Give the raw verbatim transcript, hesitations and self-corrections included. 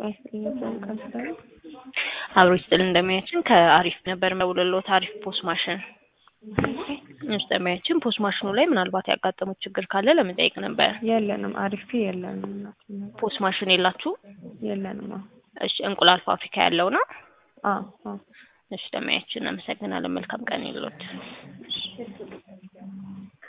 አብሮ ይስጥልን እንደሚያችን ከአሪፍ ነበር መውለሎት አሪፍ ፖስት ማሽን እንደሚያችን ፖስት ማሽኑ ላይ ምናልባት ያጋጠሙት ችግር ካለ ለመጠየቅ ነበር። የለንም አሪፍ የለንም ፖስት ማሽን የላችሁ? የለንም። እሺ እንቁላል ፋብሪካ ያለው ነው? አዎ አዎ። እሺ እንደሚያችን አመሰግናለን። መልካም ቀን ይሁንልዎት።